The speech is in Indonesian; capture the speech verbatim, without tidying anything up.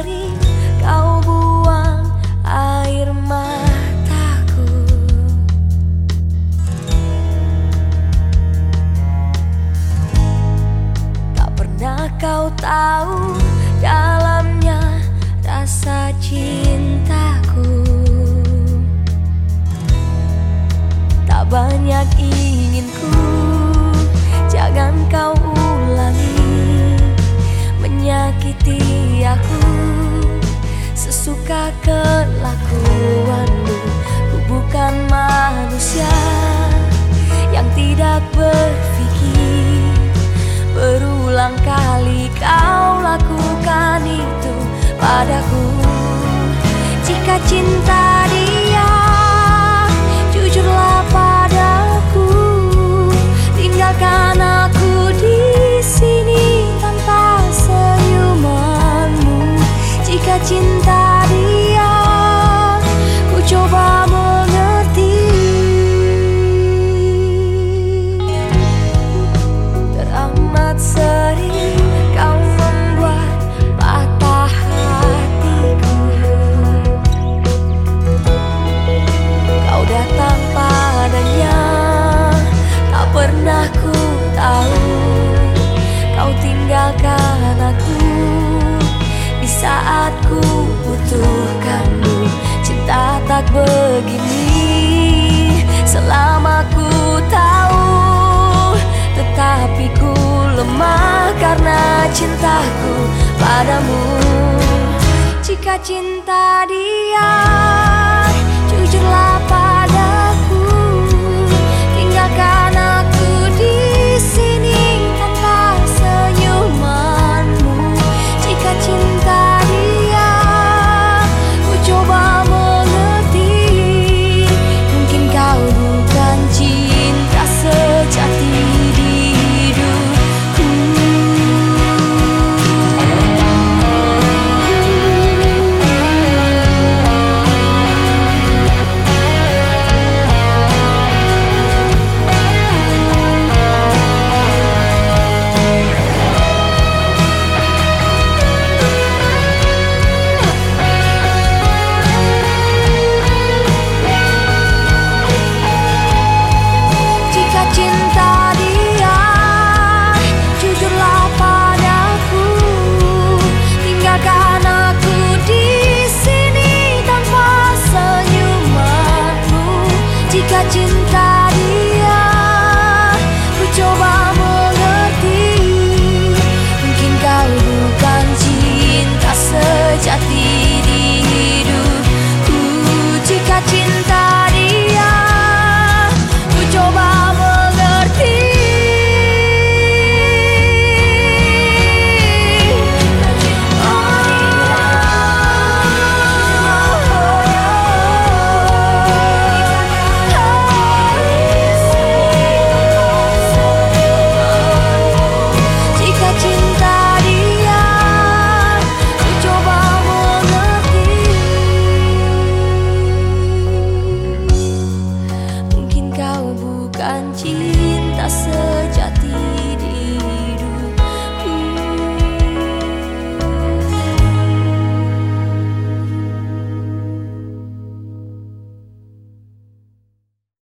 sering kau buang air mataku. Tak pernah kau tahu dalamnya rasa cintaku. Tak banyak inginku, jangan kau ulangi menyakiti aku. Sesuka kelakuanmu, ku bukan manusia yang tidak berpikir. Berulang kali kau lakukan itu padaku. Jika cinta dia, jujurlah padaku. Tinggalkan aku di sini tanpa senyumanmu. Jika cinta dia, ku coba mengerti. Teramat sering kau membuat patah hatiku. Kau datang padanya, tak pernah ku tahu. Kau tinggalkan aku di saat ku butuhkanmu. Cinta tak begini selama ku tahu, tetapi ku lemah karena cintaku padamu. Jika cinta dia,